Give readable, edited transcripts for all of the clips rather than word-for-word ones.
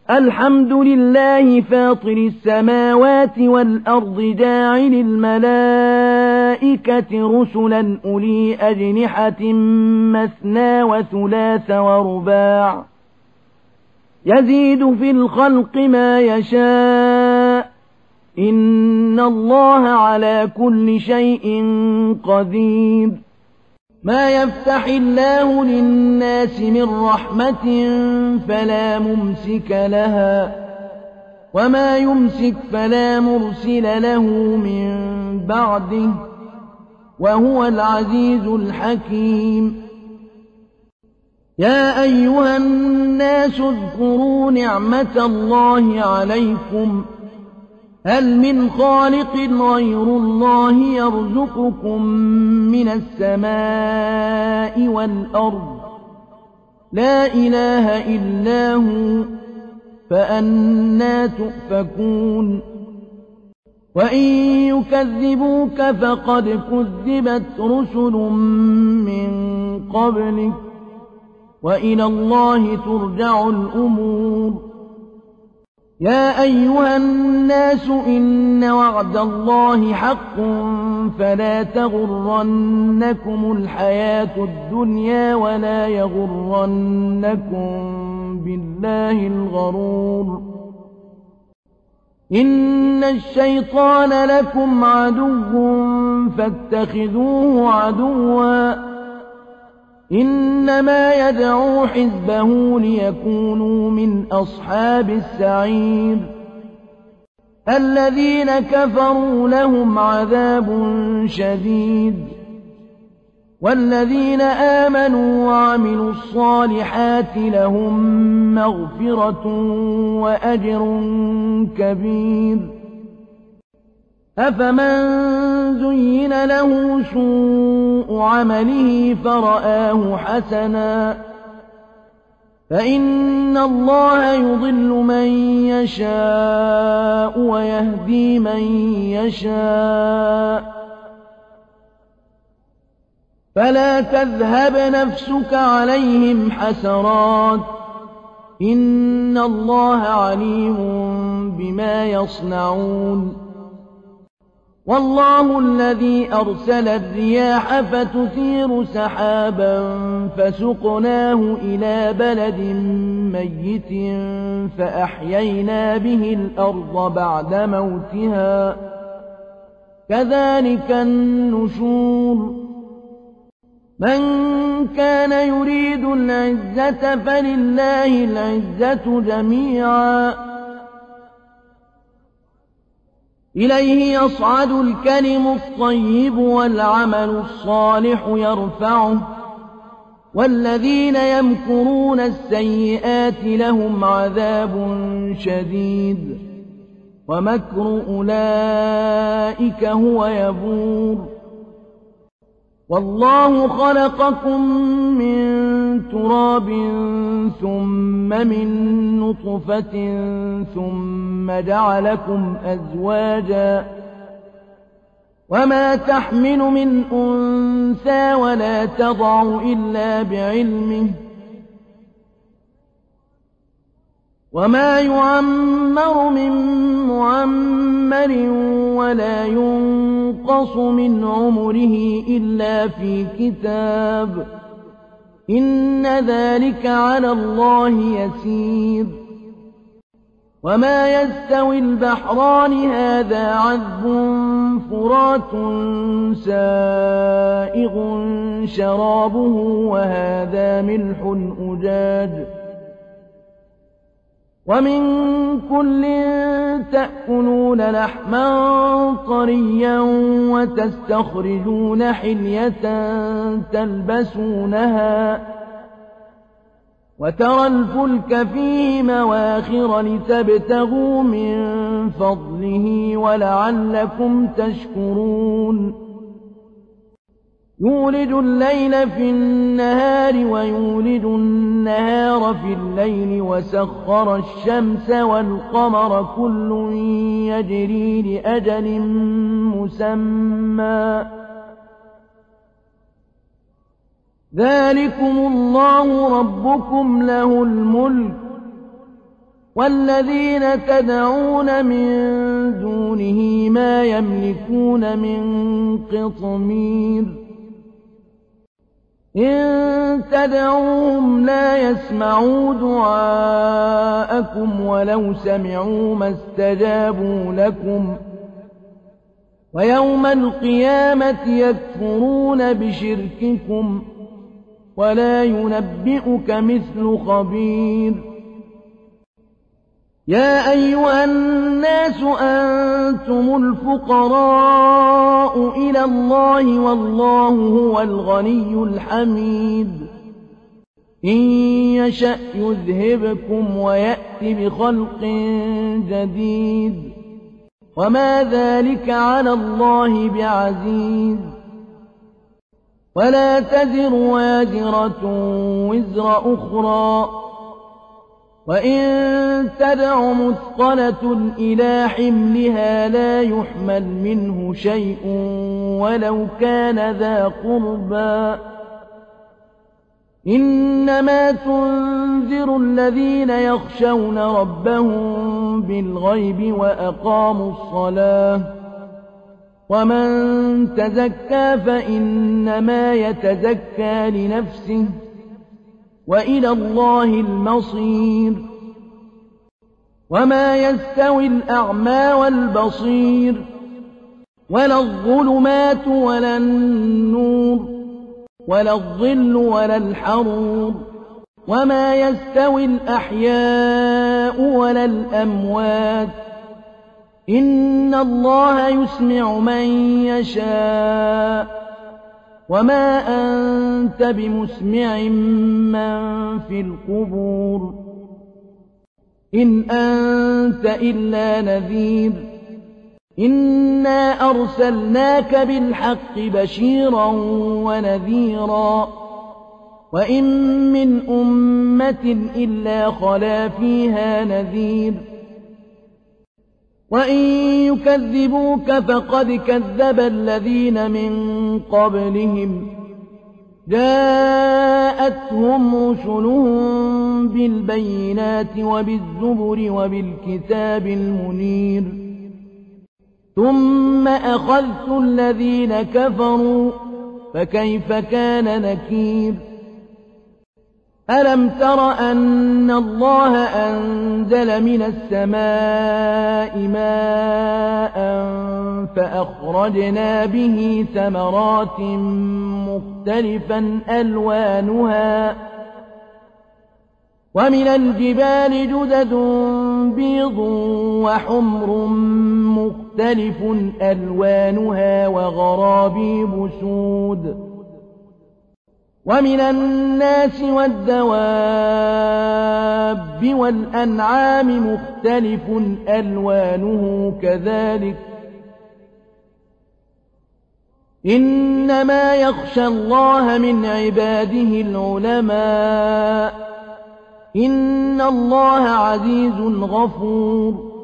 الحمد لله فاطر السماوات والأرض جاعل الملائكة رسلا أولي أجنحة مثنى وثلاث ورباع يزيد في الخلق ما يشاء إن الله على كل شيء قدير ما يفتح الله للناس من رحمة فلا ممسك لها وما يمسك فلا مرسل له من بعده وهو العزيز الحكيم يا أيها الناس اذكروا نعمة الله عليكم هل من خالق غير الله يرزقكم من السماء والأرض لا إله إلا هو فأنى تؤفكون وإن يكذبوك فقد كذبت رسل من قبلك وإلى الله ترجع الأمور يا أيها الناس إن وعد الله حق فلا تغرنكم الحياة الدنيا ولا يغرنكم بالله الغرور إن الشيطان لكم عدو فاتخذوه عدوا إنما يدعو حزبه ليكونوا من أصحاب السعير الذين كفروا لهم عذاب شديد والذين آمنوا وعملوا الصالحات لهم مغفرة وأجر كبير أفمن زين له سوء عمله فرآه حسنا فإن الله يضل من يشاء ويهدي من يشاء فلا تذهب نفسك عليهم حسرات إن الله عليم بما يصنعون والله الذي أرسل الرياح فتثير سحابا فسقناه إلى بلد ميت فأحيينا به الأرض بعد موتها كذلك النشور من كان يريد العزة فلله العزة جميعا إليه يصعد الكلم الطيب والعمل الصالح يرفعه والذين يمكرون السيئات لهم عذاب شديد ومكر أولئك هو يبور والله خلقكم من تراب ثم من نطفة ثم جعلكم أزواجا وما تحمل من أنثى ولا تضع إلا بعلمه وما يعمر من معمر ولا ينقص من عمره إلا في كتاب إن ذلك على الله يسير وما يستوي البحران هذا عذب فرات سائغ شرابه وهذا ملح أجاج ومن كل تأكلون لحما طريا وتستخرجون حلية تلبسونها وترى الفلك فيه مواخر لتبتغوا من فضله ولعلكم تشكرون يولج الليل في النهار ويولج النهار في الليل وسخر الشمس والقمر كل يجري لأجل مسمى ذلكم الله ربكم له الملك والذين تدعون من دونه ما يملكون من قطمير إن تدعوهم لا يسمعوا دعاءكم ولو سمعوا ما استجابوا لكم ويوم القيامة يكفرون بشرككم ولا ينبئك مثل خبير يا أيها الناس أنتم الفقراء إلى الله والله هو الغني الحميد إن يشأ يذهبكم ويأت بخلق جديد وما ذلك على الله بعزيز ولا تزر وازرة وزر أخرى وإن تدع مثقلة إلى حملها لا يحمل منه شيء ولو كان ذا قربى إنما تنذر الذين يخشون ربهم بالغيب وأقاموا الصلاة ومن تزكى فإنما يتزكى لنفسه وإلى الله المصير وما يستوي الأعمى والبصير ولا الظلمات ولا النور ولا الظل ولا الحرور وما يستوي الأحياء ولا الأموات إن الله يسمع من يشاء وما أنت بمسمع من في القبور إن أنت إلا نذير إنا أرسلناك بالحق بشيرا ونذيرا وإن من أمة إلا خلا فيها نذير وإن يكذبوك فقد كذب الذين من قبلهم جاءتهم رسلهم بالبينات وبالزبر وبالكتاب المنير ثم أخذت الذين كفروا فكيف كان نكير ألم تر أن الله أنزل من السماء ماء فأخرجنا به ثمرات مختلفا ألوانها ومن الجبال جدد بيض وحمر مختلف ألوانها وغرابيب سود ومن الناس والدواب والأنعام مختلف ألوانه كذلك إنما يخشى الله من عباده العلماء إن الله عزيز غفور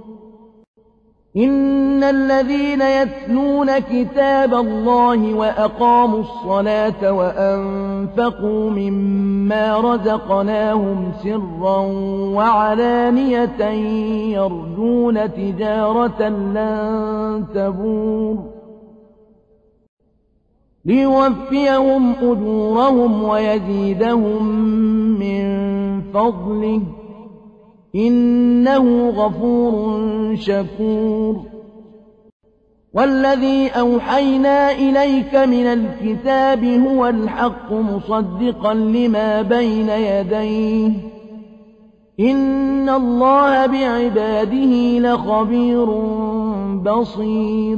إن الذين يتلون كتاب الله وأقاموا الصلاة وأنفقوا مما رزقناهم سرا وعلانية يرجون تجارة لن تبور ليوفيهم أجورهم ويزيدهم من فضله إنه غفور شكور والذي أوحينا إليك من الكتاب هو الحق مصدقا لما بين يديه إن الله بعباده لخبير بصير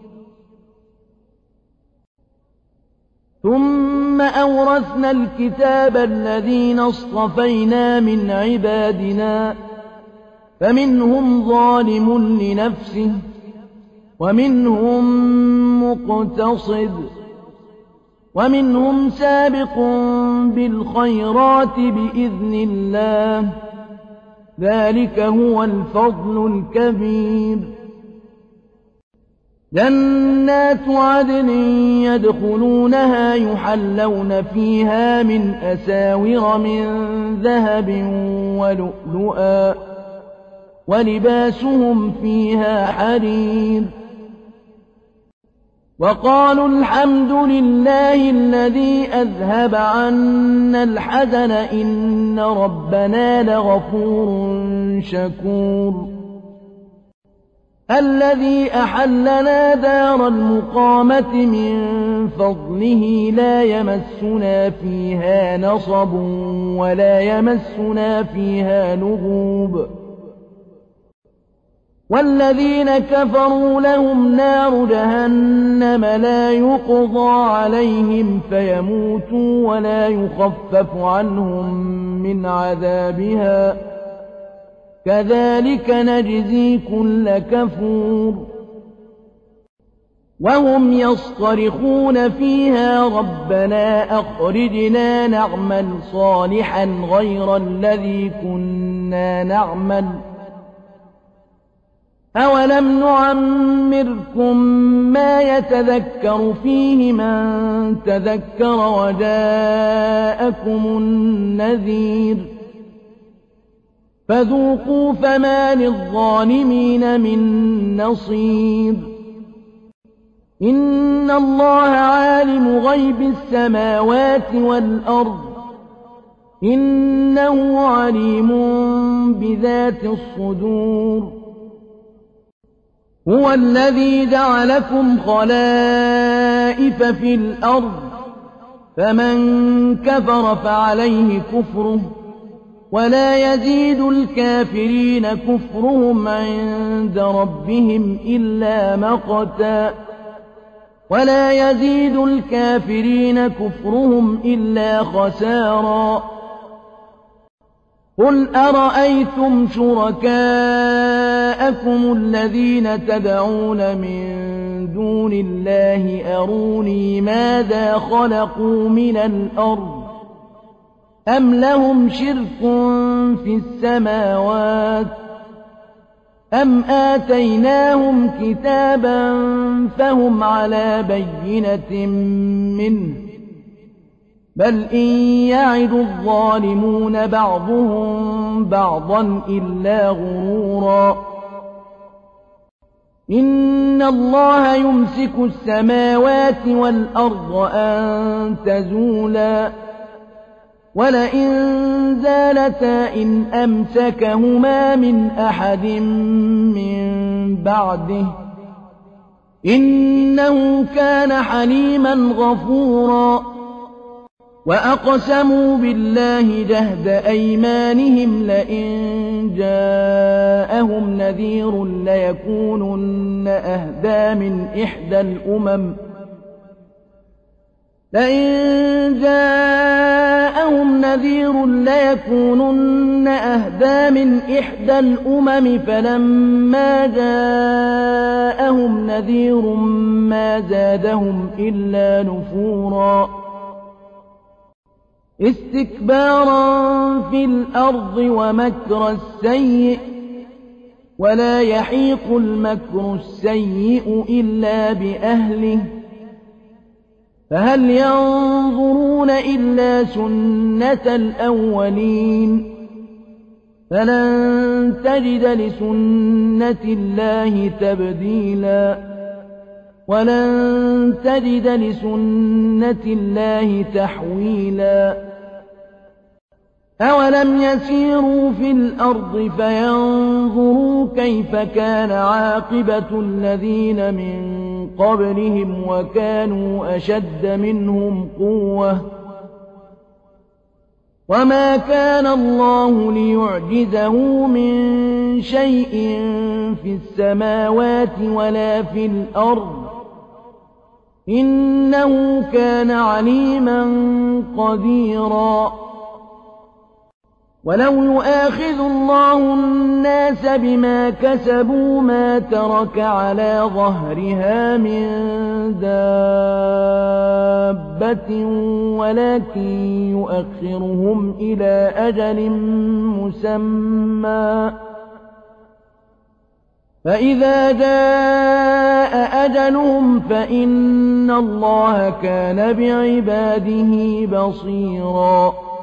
ثم أورثنا الكتاب الذين اصطفينا من عبادنا فمنهم ظالم لنفسه ومنهم مقتصد ومنهم سابق بالخيرات بإذن الله ذلك هو الفضل الكبير جنات عدن يدخلونها يحلون فيها من أساور من ذهب ولؤلؤا ولباسهم فيها حرير وقالوا الحمد لله الذي أذهب عنا الحزن إن ربنا لغفور شكور الذي أحلنا دار المقامة من فضله لا يمسنا فيها نصب ولا يمسنا فيها لغوب والذين كفروا لهم نار جهنم لا يقضى عليهم فيموتوا ولا يخفف عنهم من عذابها كذلك نجزي كل كفور وهم يصطرخون فيها ربنا أخرجنا نعمل صالحا غير الذي كنا نعمل أولم نعمركم ما يتذكر فيه من تذكر وجاءكم النذير فذوقوا فما للظالمين من نصير إن الله عالم غيب السماوات والأرض إنه عليم بذات الصدور هو الذي جعلكم خلائف في الأرض فمن كفر فعليه كفره ولا يزيد الكافرين كفرهم عند ربهم إلا مقتا ولا يزيد الكافرين كفرهم إلا خسارا قل أرأيتم شركاءكم الذين تدعون من دون الله أروني ماذا خلقوا من الأرض أم لهم شرك في السماوات أم آتيناهم كتابا فهم على بينة منه بل إن يعد الظالمون بعضهم بعضا إلا غرورا إن الله يمسك السماوات والأرض أن تزولا ولئن زالتا إن أمسكهما من أحد من بعده إنه كان حليما غفورا وأقسموا بالله جهد أيمانهم لئن جاءهم نذير ليكونن أهدى من إحدى الأمم فلما جاءهم نذير ما زادهم إلا نفورا استكبارا في الأرض ومكر السيء ولا يحيق المكر السيء إلا بأهله فهل ينظرون إلا سنة الأولين فلن تجد لسنة الله تبديلا ولن تجد لسنة الله تحويلا أولم يسيروا في الأرض فينظروا كيف كان عاقبة الذين من قبلهم وكانوا أشد منهم قوة وما كان الله ليعجزه من شيء في السماوات ولا في الأرض إنه كان عليما قديرا ولو يؤاخذ الله الناس بما كسبوا ما ترك على ظهرها من دابة ولكن يؤخرهم إلى أجل مسمى فإذا جاء أجلهم فإن الله كان بعباده بصيرا